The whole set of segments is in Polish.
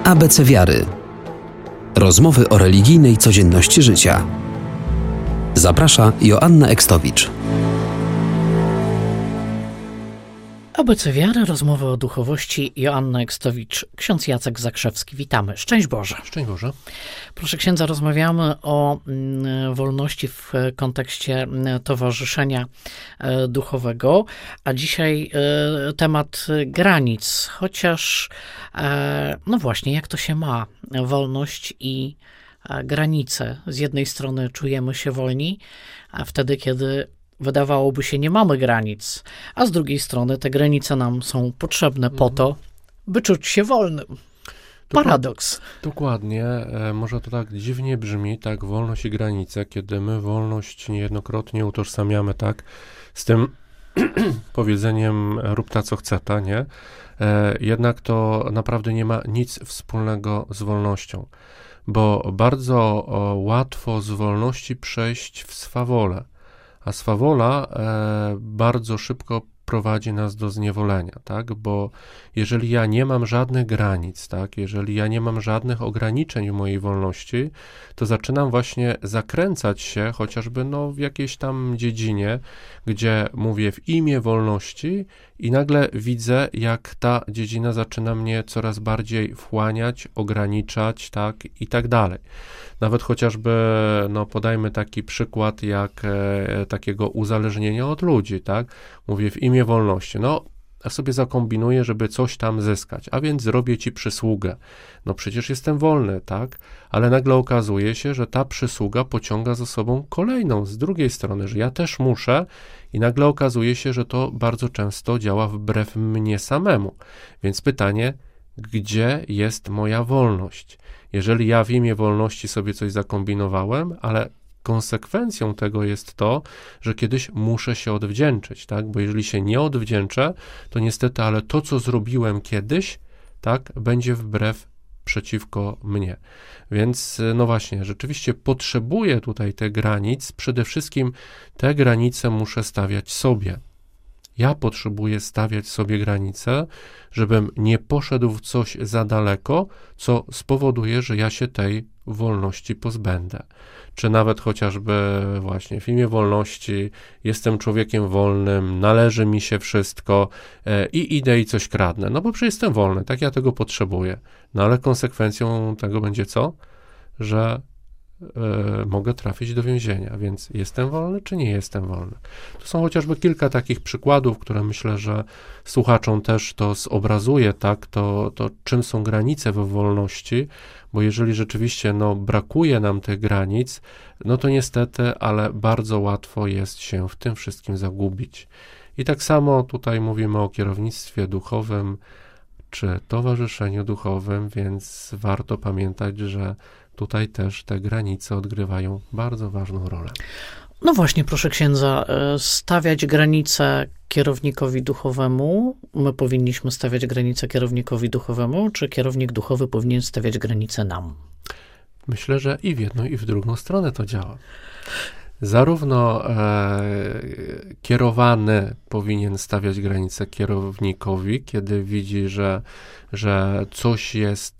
ABC Wiary. Rozmowy o religijnej codzienności życia. Zaprasza Joanna Ekstowicz. ABC Wiary, rozmowy o duchowości, Joanna Ekstowicz, ksiądz Jacek Zakrzewski. Witamy. Szczęść Boże. Szczęść Boże. Proszę księdza, rozmawiamy o wolności w kontekście towarzyszenia duchowego, a dzisiaj temat granic, chociaż no właśnie, jak to się ma, wolność i granice. Z jednej strony czujemy się wolni, a wtedy, kiedy wydawałoby się, nie mamy granic, a z drugiej strony te granice nam są potrzebne po to, by czuć się wolnym. Paradoks. Dokładnie. Może to tak dziwnie brzmi, tak, wolność i granice, kiedy my wolność niejednokrotnie utożsamiamy tak z tym powiedzeniem rób ta, co chce ta, nie? Jednak to naprawdę nie ma nic wspólnego z wolnością, bo bardzo łatwo z wolności przejść w swawolę. A swawola bardzo szybko prowadzi nas do zniewolenia, tak? Bo jeżeli ja nie mam żadnych granic, tak? Jeżeli ja nie mam żadnych ograniczeń w mojej wolności, to zaczynam właśnie zakręcać się chociażby w jakiejś tam dziedzinie, gdzie mówię w imię wolności i nagle widzę, jak ta dziedzina zaczyna mnie coraz bardziej wchłaniać, ograniczać, tak? I tak dalej. Nawet chociażby, podajmy taki przykład jak takiego uzależnienia od ludzi, tak? Mówię w imię wolności. Ja sobie zakombinuję, żeby coś tam zyskać, a więc zrobię ci przysługę. Przecież jestem wolny, tak? Ale nagle okazuje się, że ta przysługa pociąga za sobą kolejną z drugiej strony, że ja też muszę i nagle okazuje się, że to bardzo często działa wbrew mnie samemu. Więc pytanie, gdzie jest moja wolność? Jeżeli ja w imię wolności sobie coś zakombinowałem, ale konsekwencją tego jest to, że kiedyś muszę się odwdzięczyć, tak? Bo jeżeli się nie odwdzięczę, to niestety, ale to, co zrobiłem kiedyś, tak, będzie przeciwko mnie. Więc właśnie, rzeczywiście potrzebuję tutaj tych granic, przede wszystkim te granice muszę stawiać sobie. Ja potrzebuję stawiać sobie granice, żebym nie poszedł w coś za daleko, co spowoduje, że ja się tej wolności pozbędę. Czy nawet chociażby właśnie w imię wolności jestem człowiekiem wolnym, należy mi się wszystko i idę i coś kradnę. Bo przecież jestem wolny, tak, ja tego potrzebuję. Ale konsekwencją tego będzie co? Że mogę trafić do więzienia, więc jestem wolny, czy nie jestem wolny? To są chociażby kilka takich przykładów, które myślę, że słuchaczom też to zobrazuje, tak, to czym są granice we wolności, bo jeżeli rzeczywiście brakuje nam tych granic, to niestety, ale bardzo łatwo jest się w tym wszystkim zagubić. I tak samo tutaj mówimy o kierownictwie duchowym, czy towarzyszeniu duchowym, więc warto pamiętać, że tutaj też te granice odgrywają bardzo ważną rolę. No właśnie, proszę księdza, stawiać granice kierownikowi duchowemu. My powinniśmy stawiać granice kierownikowi duchowemu, czy kierownik duchowy powinien stawiać granice nam? Myślę, że i w jedną, i w drugą stronę to działa. Zarówno kierowany powinien stawiać granice kierownikowi, kiedy widzi, że coś jest,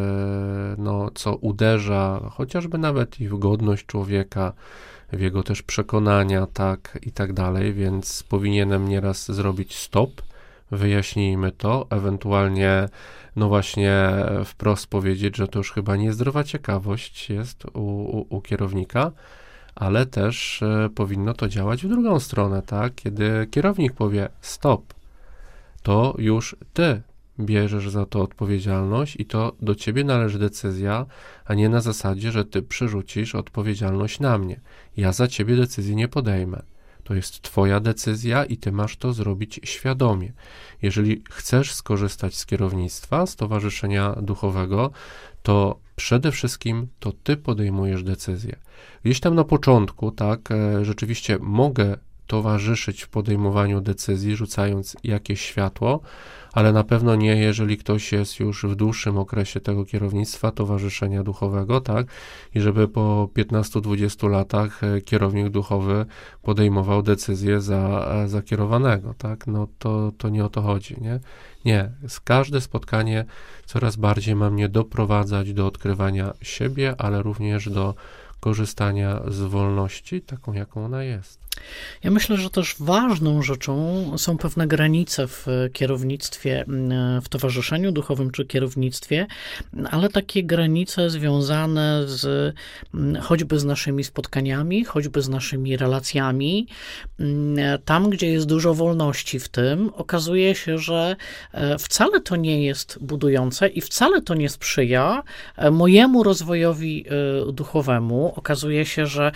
co uderza chociażby nawet i w godność człowieka, w jego też przekonania, tak i tak dalej, więc powinienem nieraz zrobić stop, wyjaśnijmy to, ewentualnie właśnie wprost powiedzieć, że to już chyba niezdrowa ciekawość jest u kierownika, ale też powinno to działać w drugą stronę, tak? Kiedy kierownik powie stop, to już ty bierzesz za to odpowiedzialność i to do ciebie należy decyzja, a nie na zasadzie, że ty przerzucisz odpowiedzialność na mnie. Ja za ciebie decyzji nie podejmę. To jest twoja decyzja i ty masz to zrobić świadomie. Jeżeli chcesz skorzystać z kierownictwa, z towarzyszenia duchowego, to przede wszystkim to ty podejmujesz decyzję. Gdzieś tam na początku, tak, rzeczywiście mogę towarzyszyć w podejmowaniu decyzji, rzucając jakieś światło, ale na pewno nie, jeżeli ktoś jest już w dłuższym okresie tego kierownictwa, towarzyszenia duchowego, tak? I żeby po 15-20 latach kierownik duchowy podejmował decyzję za kierowanego, tak? No to nie o to chodzi, nie? Nie, każde spotkanie coraz bardziej ma mnie doprowadzać do odkrywania siebie, ale również do korzystania z wolności, taką jaką ona jest. Ja myślę, że też ważną rzeczą są pewne granice w kierownictwie, w towarzyszeniu duchowym czy kierownictwie, ale takie granice związane choćby z naszymi spotkaniami, choćby z naszymi relacjami. Tam, gdzie jest dużo wolności w tym, okazuje się, że wcale to nie jest budujące i wcale to nie sprzyja mojemu rozwojowi duchowemu. Okazuje się, że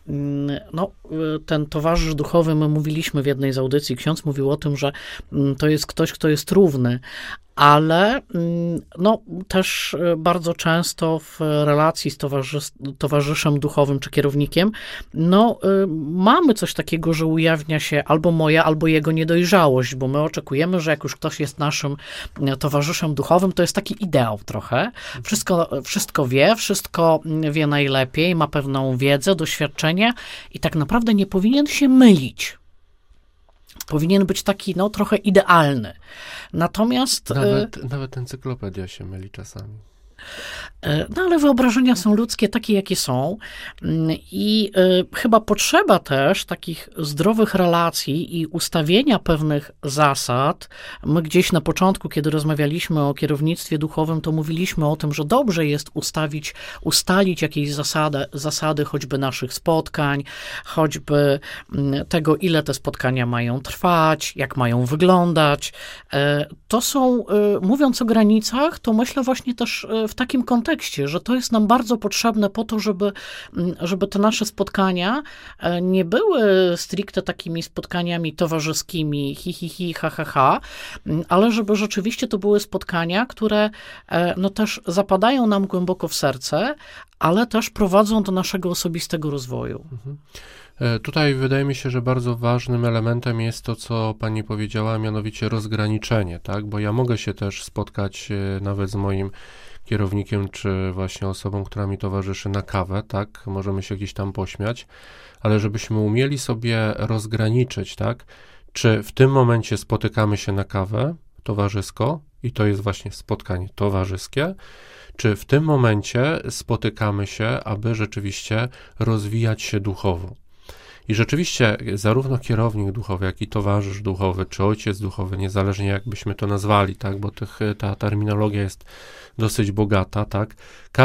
ten towarzysz duchowy, my mówiliśmy w jednej z audycji, ksiądz mówił o tym, że to jest ktoś, kto jest równy, ale też bardzo często w relacji z towarzyszem duchowym czy kierownikiem, mamy coś takiego, że ujawnia się albo moja, albo jego niedojrzałość, bo my oczekujemy, że jak już ktoś jest naszym towarzyszem duchowym, to jest taki ideał trochę. Wszystko wie najlepiej, ma pewną wiedzę, doświadczenie i tak naprawdę nie powinien się mylić. Powinien być taki, trochę idealny. Natomiast... Nawet encyklopedia się myli czasami. Ale wyobrażenia są ludzkie takie, jakie są i chyba potrzeba też takich zdrowych relacji i ustawienia pewnych zasad. My gdzieś na początku, kiedy rozmawialiśmy o kierownictwie duchowym, to mówiliśmy o tym, że dobrze jest ustalić jakieś zasady choćby naszych spotkań, choćby tego, ile te spotkania mają trwać, jak mają wyglądać. To są, mówiąc o granicach, to myślę właśnie też w takim kontekście, że to jest nam bardzo potrzebne po to, żeby te nasze spotkania nie były stricte takimi spotkaniami towarzyskimi, ha, ale żeby rzeczywiście to były spotkania, które też zapadają nam głęboko w serce, ale też prowadzą do naszego osobistego rozwoju. Tutaj wydaje mi się, że bardzo ważnym elementem jest to, co pani powiedziała, mianowicie rozgraniczenie, tak? Bo ja mogę się też spotkać nawet z moim kierownikiem, czy właśnie osobą, która mi towarzyszy na kawę, tak? Możemy się gdzieś tam pośmiać, ale żebyśmy umieli sobie rozgraniczyć, tak? Czy w tym momencie spotykamy się na kawę towarzysko i to jest właśnie spotkanie towarzyskie, czy w tym momencie spotykamy się, aby rzeczywiście rozwijać się duchowo. I rzeczywiście zarówno kierownik duchowy, jak i towarzysz duchowy, czy ojciec duchowy, niezależnie jak byśmy to nazwali, tak, bo ta terminologia jest dosyć bogata, tak,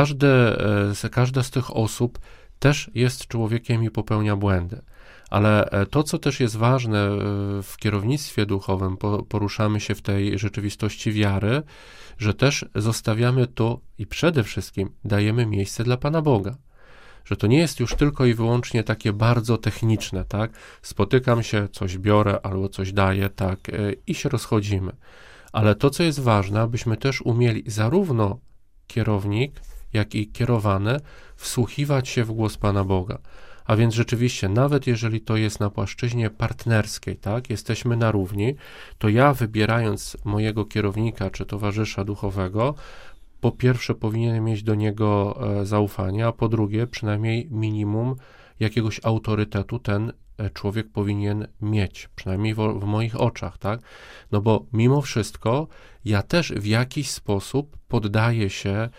każda z tych osób też jest człowiekiem i popełnia błędy. Ale to, co też jest ważne w kierownictwie duchowym, poruszamy się w tej rzeczywistości wiary, że też zostawiamy to i przede wszystkim dajemy miejsce dla Pana Boga. Że to nie jest już tylko i wyłącznie takie bardzo techniczne, tak? Spotykam się, coś biorę albo coś daję, tak? I się rozchodzimy. Ale to, co jest ważne, abyśmy też umieli zarówno kierownik, jak i kierowany wsłuchiwać się w głos Pana Boga. A więc rzeczywiście, nawet jeżeli to jest na płaszczyźnie partnerskiej, tak? Jesteśmy na równi, to ja wybierając mojego kierownika czy towarzysza duchowego, po pierwsze powinienem mieć do niego zaufanie, a po drugie przynajmniej minimum jakiegoś autorytetu ten człowiek powinien mieć, przynajmniej w moich oczach, tak? No bo mimo wszystko ja też w jakiś sposób poddaję się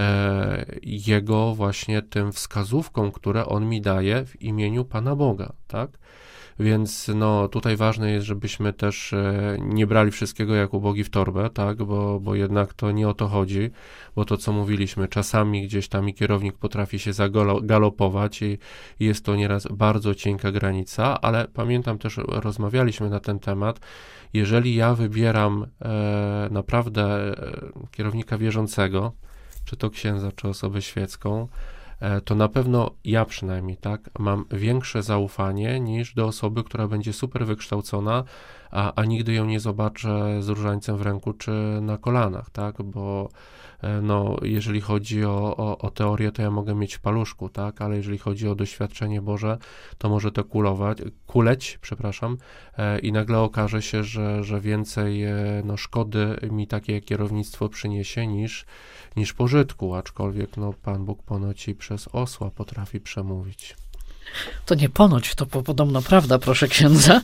jego właśnie tym wskazówkom, które on mi daje w imieniu Pana Boga, tak? Więc tutaj ważne jest, żebyśmy też nie brali wszystkiego jak ubogi w torbę, tak, bo jednak to nie o to chodzi, bo to, co mówiliśmy, czasami gdzieś tam i kierownik potrafi się zagalopować i jest to nieraz bardzo cienka granica, ale pamiętam też, rozmawialiśmy na ten temat, jeżeli ja wybieram naprawdę kierownika wierzącego, czy to księdza, czy osobę świecką, to na pewno ja przynajmniej, tak, mam większe zaufanie niż do osoby, która będzie super wykształcona, a nigdy ją nie zobaczę z różańcem w ręku czy na kolanach, tak, bo no, jeżeli chodzi o teorię, to ja mogę mieć w paluszku, tak, ale jeżeli chodzi o doświadczenie Boże, to może to kuleć, i nagle okaże się, że więcej no, szkody mi takie kierownictwo przyniesie niż pożytku, aczkolwiek no, Pan Bóg ponoć i przez osła potrafi przemówić. To nie ponoć, to podobno prawda, proszę księdza.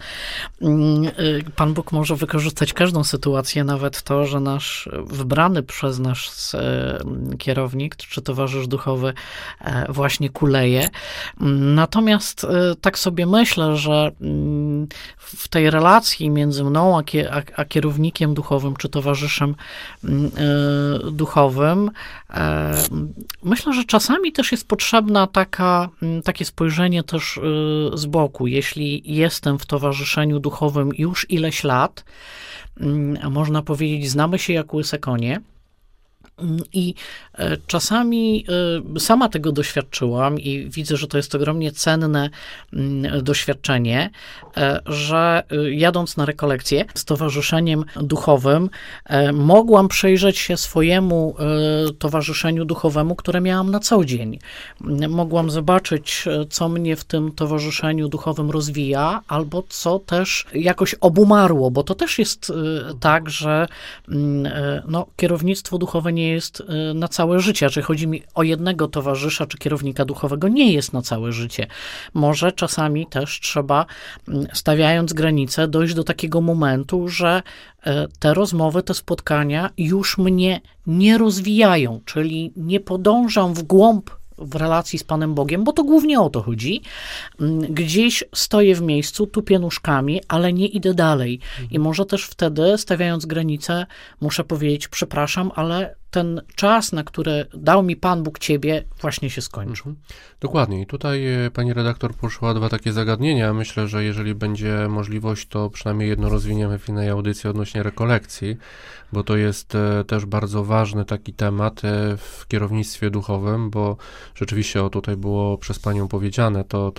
Pan Bóg może wykorzystać każdą sytuację, nawet to, że nasz wybrany przez nas kierownik czy towarzysz duchowy właśnie kuleje. Natomiast tak sobie myślę, że w tej relacji między mną a kierownikiem duchowym czy towarzyszem duchowym, myślę, że czasami też jest potrzebna takie spojrzenie też z boku. Jeśli jestem w towarzyszeniu duchowym już ileś lat, a można powiedzieć, znamy się jak łyse konie, i czasami sama tego doświadczyłam i widzę, że to jest ogromnie cenne doświadczenie, że jadąc na rekolekcję z towarzyszeniem duchowym, mogłam przyjrzeć się swojemu towarzyszeniu duchowemu, które miałam na co dzień. Mogłam zobaczyć, co mnie w tym towarzyszeniu duchowym rozwija, albo co też jakoś obumarło, bo to też jest tak, że no, kierownictwo duchowe nie jest na całe życie. Czy chodzi mi o jednego towarzysza czy kierownika duchowego, nie jest na całe życie. Może czasami też trzeba, stawiając granice, dojść do takiego momentu, że te rozmowy, te spotkania już mnie nie rozwijają, czyli nie podążam w głąb w relacji z Panem Bogiem, bo to głównie o to chodzi. Gdzieś stoję w miejscu, tupię nóżkami, ale nie idę dalej. I może też wtedy, stawiając granice, muszę powiedzieć, przepraszam, ale ten czas, na który dał mi Pan Bóg ciebie, właśnie się skończył. Dokładnie. I tutaj pani redaktor poruszyła dwa takie zagadnienia. Myślę, że jeżeli będzie możliwość, to przynajmniej jedno rozwiniemy w innej audycji odnośnie rekolekcji, bo to jest też bardzo ważny taki temat w kierownictwie duchowym, bo rzeczywiście tutaj było przez panią powiedziane, to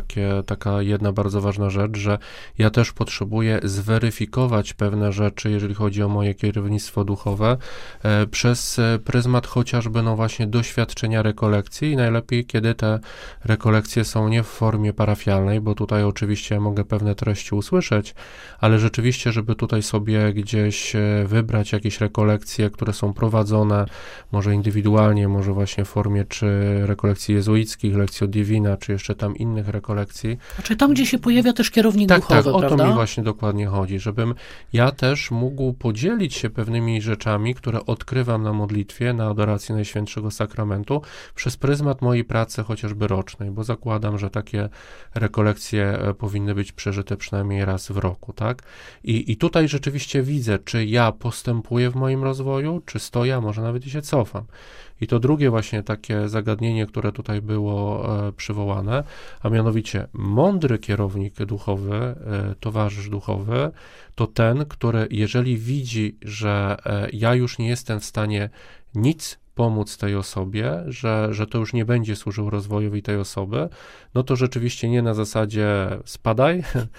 taka jedna bardzo ważna rzecz, że ja też potrzebuję zweryfikować pewne rzeczy, jeżeli chodzi o moje kierownictwo duchowe, przez pryzmat chociażby no właśnie doświadczenia rekolekcji i najlepiej, kiedy te rekolekcje są nie w formie parafialnej, bo tutaj oczywiście mogę pewne treści usłyszeć, ale rzeczywiście, żeby tutaj sobie gdzieś wybrać jakieś rekolekcje, które są prowadzone może indywidualnie, może właśnie w formie czy rekolekcji jezuickich, Lectio Divina, czy jeszcze tam innych rekolekcji. Znaczy tam, gdzie się pojawia też kierownik duchowy, tak, o prawda? to mi właśnie dokładnie chodzi, żebym ja też mógł podzielić się pewnymi rzeczami, które odkrywam na modlitwie, na adoracji Najświętszego Sakramentu przez pryzmat mojej pracy chociażby rocznej, bo zakładam, że takie rekolekcje powinny być przeżyte przynajmniej raz w roku, tak? I tutaj rzeczywiście widzę, czy ja postępuję w moim rozwoju, czy stoję, a może nawet i się cofam. I to drugie właśnie takie zagadnienie, które tutaj było przywołane, a mianowicie mądry kierownik duchowy, towarzysz duchowy, to ten, który jeżeli widzi, że ja już nie jestem w stanie nic pomóc tej osobie, że to już nie będzie służył rozwojowi tej osoby, no to rzeczywiście nie na zasadzie spadaj,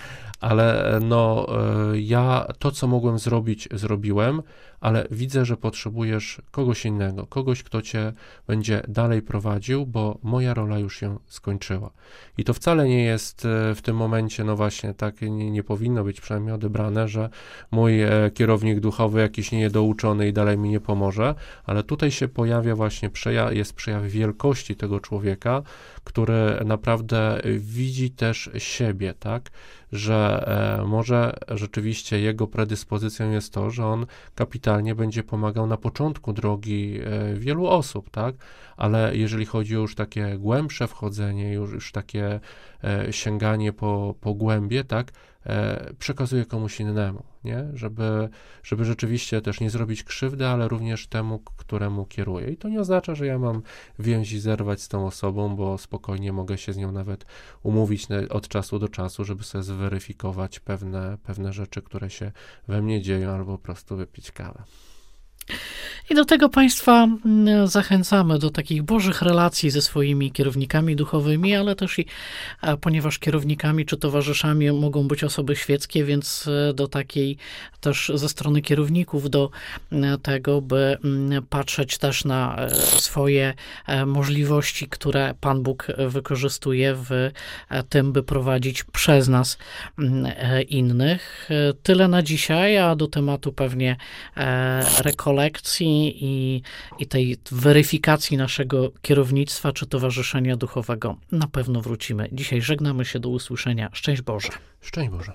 ale no ja to, co mogłem zrobić, zrobiłem, ale widzę, że potrzebujesz kogoś innego, kogoś, kto cię będzie dalej prowadził, bo moja rola już się skończyła. I to wcale nie jest w tym momencie, no właśnie, tak nie powinno być przynajmniej odebrane, że mój kierownik duchowy jakiś niedouczony i dalej mi nie pomoże, ale tutaj się pojawia właśnie jest przejaw wielkości tego człowieka, który naprawdę widzi też siebie, tak, że może rzeczywiście jego predyspozycją jest to, że on kapitalnie będzie pomagał na początku drogi wielu osób, tak, ale jeżeli chodzi o już takie głębsze wchodzenie, już takie sięganie po głębie, tak, przekazuje komuś innemu, nie? Żeby rzeczywiście też nie zrobić krzywdy, ale również temu, któremu kieruje. I to nie oznacza, że ja mam więzi zerwać z tą osobą, bo spokojnie mogę się z nią nawet umówić od czasu do czasu, żeby sobie zweryfikować pewne rzeczy, które się we mnie dzieją, albo po prostu wypić kawę. I do tego Państwa zachęcamy, do takich bożych relacji ze swoimi kierownikami duchowymi, ale też i, ponieważ kierownikami czy towarzyszami mogą być osoby świeckie, więc do takiej też ze strony kierowników, do tego, by patrzeć też na swoje możliwości, które Pan Bóg wykorzystuje w tym, by prowadzić przez nas innych. Tyle na dzisiaj, a do tematu pewnie rekolekcji i tej weryfikacji naszego kierownictwa czy towarzyszenia duchowego na pewno wrócimy. Dzisiaj żegnamy się, do usłyszenia. Szczęść Boże. Szczęść Boże.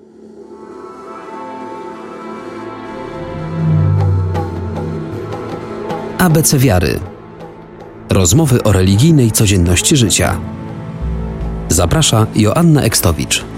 ABC Wiary. Rozmowy o religijnej codzienności życia. Zaprasza Joanna Ekstowicz.